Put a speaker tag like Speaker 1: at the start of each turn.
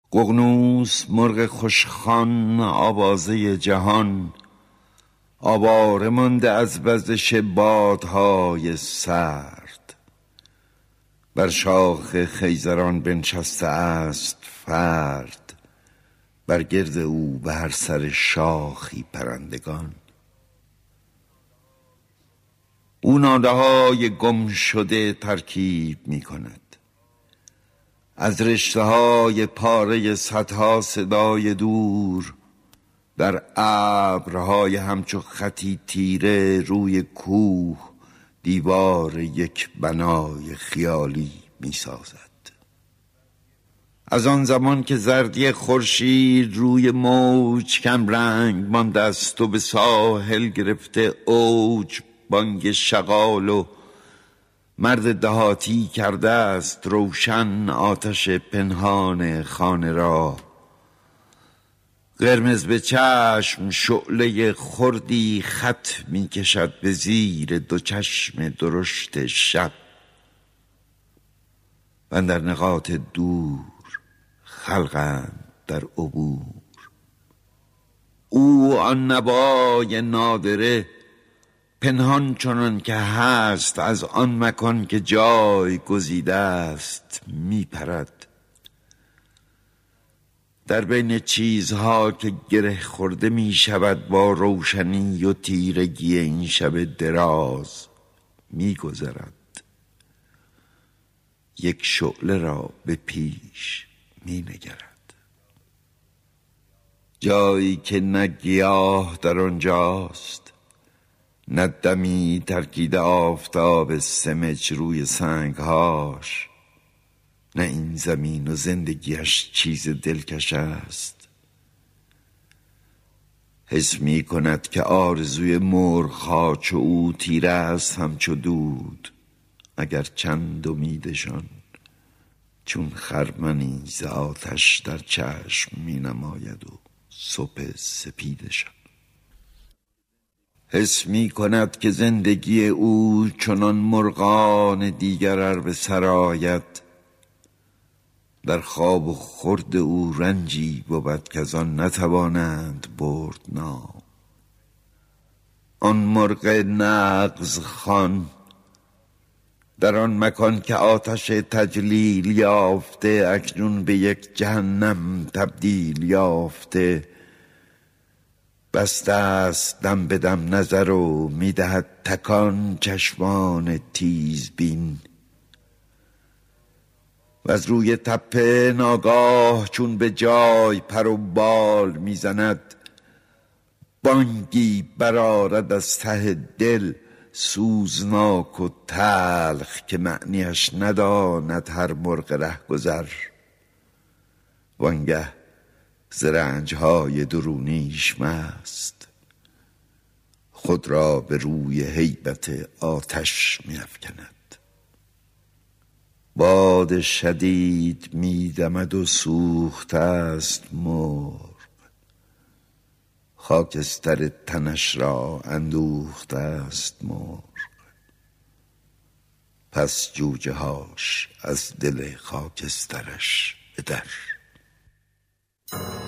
Speaker 1: ققنوس مرغ خوشخوان آوازه جهان، آواره مانده از وزش بادهای سرد. بر شاخ خیزران بنشسته است فرد، بر گرد او به هر سر شاخی پرندگان. او ناله های گم شده ترکیب می کند، از رشته های پاره صدها صدای دور. در ابرهای همچو خطی تیره روی کوه، دیوار یک بنای خیالی می سازد. از آن زمان که زردی خورشید روی موج کم رنگ مانده است و به ساحل گرفته اوج، بانگ شغال و مرد دهاتی کرده است روشن آتش پنهان خانه را. قرمز به چشم شعله خردی خط می کشد به زیر دو چشم درشت شب. و در نقاط دور خلقند در عبور. او آن نوای نادره پنهان چنان که هست از آن مکان که جای گزیده است می پرد. در بین چیزها که گره خورده می شود با روشنی و تیرگی این شب دراز می گذرد. یک شعله را به پیش می نگرد. جایی که نه گیاه در آنجاست، نه دمی ترکیده آفتاب سمج روی سنگهاش، نه این زمین و زندگیش چیز دلکش است. حس می کند که آرزوی مرغ‌ها چو او تیره است همچو دود، اگر چند امیدشان چون خرمنی ز آتش در چشم می نماید و صبح سپیدشان. حس می کند که زندگی او چنان مرغان دیگر ار به سر آید، در خواب و خورد او رنجی بود که از آن نتوانند برد نام. آن مرغ نغز خوان در آن مکان که آتش تجلیل یافته، اکنون به یک جهنم تبدیل یافته. بسته است دم به دم نظر و میدهد تکان چشمان تیزبین. و از روی تپه ناگاه چون به جای پر و بال میزند، بانگی برآرد از ته دل سوزناک و تلخ که معنیش نداند هر مرغ رهگذر. وانگه ز رنج‌های درونیش مست، خود را به روی هیبت آتش می‌افکند. باد شدید می‌دمد و سوخته است مرغ، خاکستر تنش را اندوخته است مرغ. پس جوجه هاش از دل خاکسترش به در.